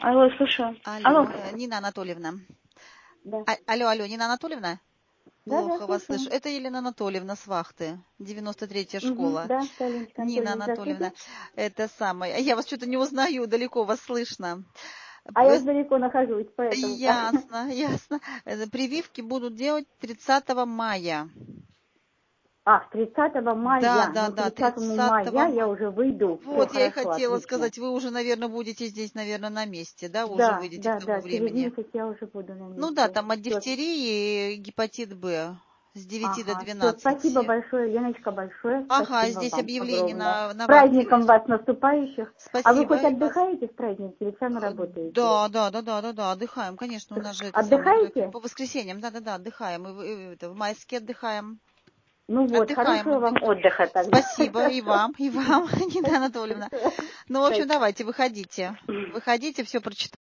Алло, слушаю. Алло, Алло. Нина Анатольевна. Да. Алло, Нина Анатольевна? Да, Плохо вас слушаю. слышу. Это Елена Анатольевна с вахты, 93-я школа. Да, Леночка Нина Анатольевна, Анатольевна, здравствуйте. это самое. Я вас что-то не узнаю, далеко вас слышно. А я далеко нахожусь, поэтому. Ясно, ясно. Прививки будут делать 30 мая. 30 мая. Да, Ну, 30 30 мая я мая. уже выйду. Все Вот, я и хорошо, хотела отлично. сказать, вы уже, наверное, будете здесь, наверное, на месте, да, уже Да, выйдете к да, тому да. Через времени. месяц я уже буду на Ну да, месте. там от Всё. дифтерии и гепатит Б с 9 до Ага, все. Спасибо 12. большое, Леночка, большое. Ага, Спасибо здесь вам объявление огромное. на С вахте праздником вешают. вас наступающих. А вы Спасибо, хоть и вас. отдыхаете с праздником или сами работаете? Да, отдыхаем, конечно, у нас же это самое, Отдыхаете? по воскресеньям, да, отдыхаем, это, в майске отдыхаем. Ну вот, Отдыхаем, хорошего вам отдыхаем. отдыха тогда. Спасибо, и вам, Нина Спасибо Анатольевна. большое. Ну, в общем, Спасибо. давайте, выходите, все прочитайте.